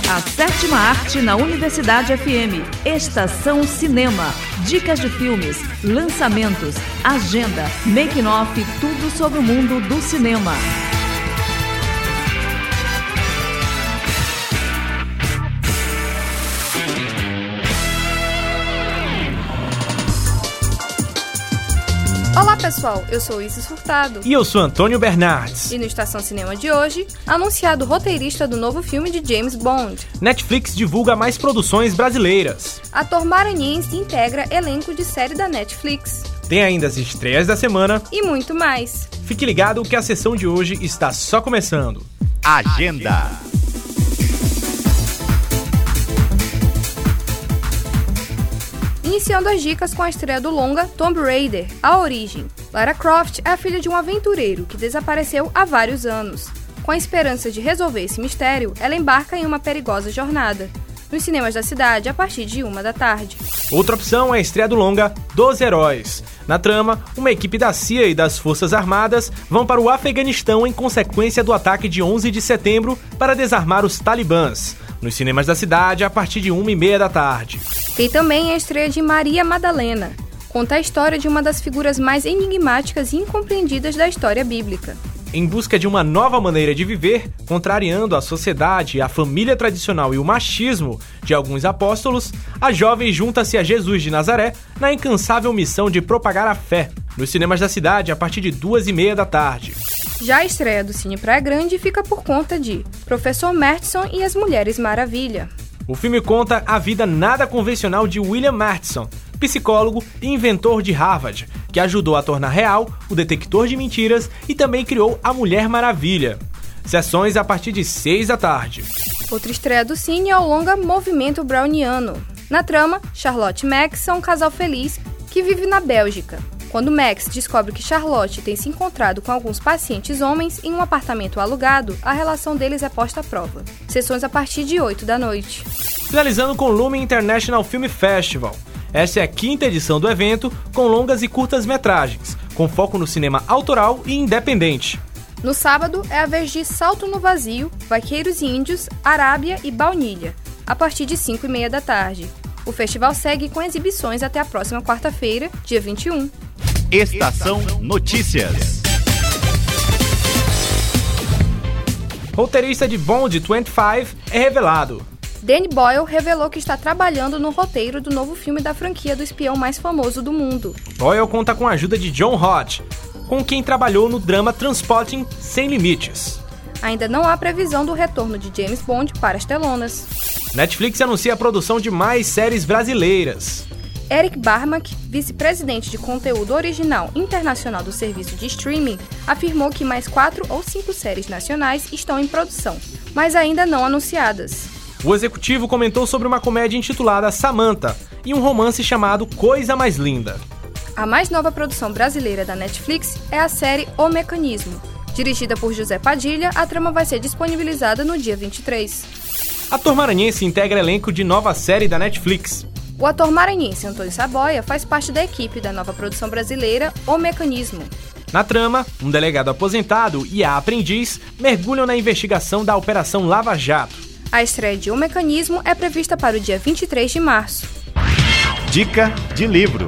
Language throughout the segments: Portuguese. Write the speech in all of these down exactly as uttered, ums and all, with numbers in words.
A sétima arte na Universidade F M. Estação Cinema. Dicas de filmes, lançamentos, agenda, making-off, tudo sobre o mundo do cinema. Olá pessoal, eu sou Isis Furtado. E eu sou Antônio Bernardes. E no Estação Cinema de hoje, anunciado o roteirista do novo filme de James Bond. Netflix divulga mais produções brasileiras. Ator maranhense integra elenco de série da Netflix. Tem ainda as estreias da semana. E muito mais. Fique ligado que a sessão de hoje está só começando. Agenda. Iniciando as dicas com a estreia do longa Tomb Raider, A Origem. Lara Croft é a filha de um aventureiro que desapareceu há vários anos. Com a esperança de resolver esse mistério, ela embarca em uma perigosa jornada. Nos cinemas da cidade, a partir de uma da tarde. Outra opção é a estreia do longa Dos Heróis. Na trama, uma equipe da C I A e das Forças Armadas vão para o Afeganistão em consequência do ataque de onze de setembro para desarmar os talibãs. Nos cinemas da cidade, a partir de uma e meia da tarde. Tem também a estreia de Maria Madalena. Conta a história de uma das figuras mais enigmáticas e incompreendidas da história bíblica. Em busca de uma nova maneira de viver, contrariando a sociedade, a família tradicional e o machismo de alguns apóstolos, a jovem junta-se a Jesus de Nazaré na incansável missão de propagar a fé. Nos cinemas da cidade, a partir de duas e meia da tarde. Já a estreia do Cine Praia Grande fica por conta de Professor Mertisson e as Mulheres Maravilha. O filme conta a vida nada convencional de William Mertisson, psicólogo e inventor de Harvard, que ajudou a tornar real o detector de mentiras e também criou a Mulher Maravilha. Sessões a partir de seis da tarde. Outra estreia do cine é o longa Movimento Browniano. Na trama, Charlotte e Max são um casal feliz que vive na Bélgica. Quando Max descobre que Charlotte tem se encontrado com alguns pacientes homens em um apartamento alugado, a relação deles é posta à prova. Sessões a partir de oito da noite. Finalizando com o Lumen International Film Festival. Essa é a quinta edição do evento, com longas e curtas metragens, com foco no cinema autoral e independente. No sábado é a vez de Salto no Vazio, Vaqueiros e Índios, Arábia e Baunilha, a partir de cinco e meia da tarde. O festival segue com exibições até a próxima quarta-feira, dia vinte e um. Estação Notícias. Roteirista de Bond vinte e cinco é revelado. Danny Boyle revelou que está trabalhando no roteiro do novo filme da franquia do espião mais famoso do mundo. Boyle conta com a ajuda de John Hodge, com quem trabalhou no drama Transporting Sem Limites. Ainda não há previsão do retorno de James Bond para as telonas. Netflix anuncia a produção de mais séries brasileiras. Eric Barmack, vice-presidente de conteúdo original internacional do serviço de streaming, afirmou que mais quatro ou cinco séries nacionais estão em produção, mas ainda não anunciadas. O executivo comentou sobre uma comédia intitulada Samantha e um romance chamado Coisa Mais Linda. A mais nova produção brasileira da Netflix é a série O Mecanismo. Dirigida por José Padilha, a trama vai ser disponibilizada no dia vinte e três. Ator maranhense integra elenco de nova série da Netflix. O ator maranhense Antônio Saboia faz parte da equipe da nova produção brasileira O Mecanismo. Na trama, um delegado aposentado e a aprendiz mergulham na investigação da Operação Lava Jato. A estreia de O Mecanismo é prevista para o dia vinte e três de março. Dica de livro.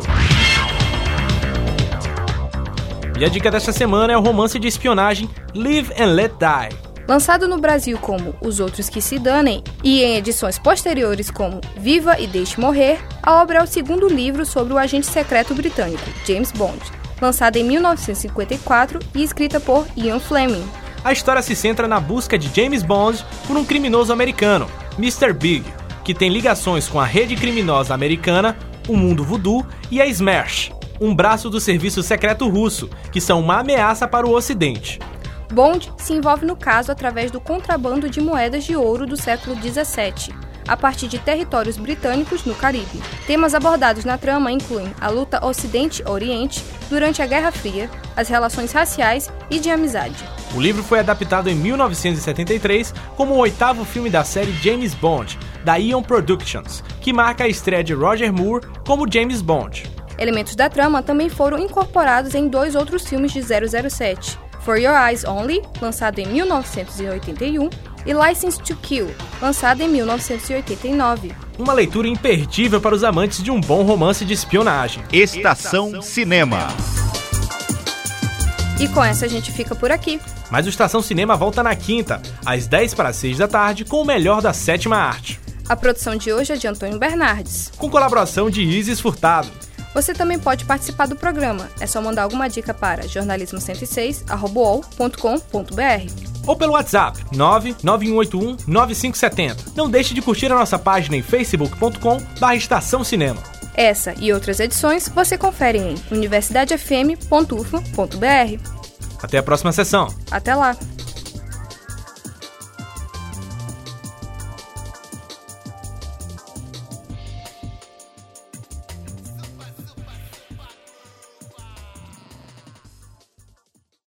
E a dica desta semana é o romance de espionagem Live and Let Die. Lançado no Brasil como Os Outros Que Se Danem e em edições posteriores como Viva e Deixe Morrer, a obra é o segundo livro sobre o agente secreto britânico, James Bond, lançada em mil novecentos e cinquenta e quatro e escrita por Ian Fleming. A história se centra na busca de James Bond por um criminoso americano, mister Big, que tem ligações com a rede criminosa americana, o Mundo Voodoo e a Smash, um braço do serviço secreto russo, que são uma ameaça para o Ocidente. Bond se envolve no caso através do contrabando de moedas de ouro do século dezessete, a partir de territórios britânicos no Caribe. Temas abordados na trama incluem a luta Ocidente-Oriente durante a Guerra Fria, as relações raciais e de amizade. O livro foi adaptado em mil novecentos e setenta e três como o oitavo filme da série James Bond, da Eon Productions, que marca a estreia de Roger Moore como James Bond. Elementos da trama também foram incorporados em dois outros filmes de zero zero sete, For Your Eyes Only, lançado em mil novecentos e oitenta e um, e License to Kill, lançada em mil novecentos e oitenta e nove. Uma leitura imperdível para os amantes de um bom romance de espionagem. Estação Cinema. E com essa a gente fica por aqui. Mas o Estação Cinema volta na quinta, às dez para as seis da tarde, com o melhor da sétima arte. A produção de hoje é de Antônio Bernardes, com colaboração de Isis Furtado. Você também pode participar do programa. É só mandar alguma dica para jornalismo cento e seis arroba u o l ponto com ponto b r ou pelo WhatsApp nove nove um oito um nove cinco sete zero. Não deixe de curtir a nossa página em facebook ponto com barra Estação Cinema. Essa e outras edições você confere em universidade f m ponto u f m ponto b r. Até a próxima sessão. Até lá!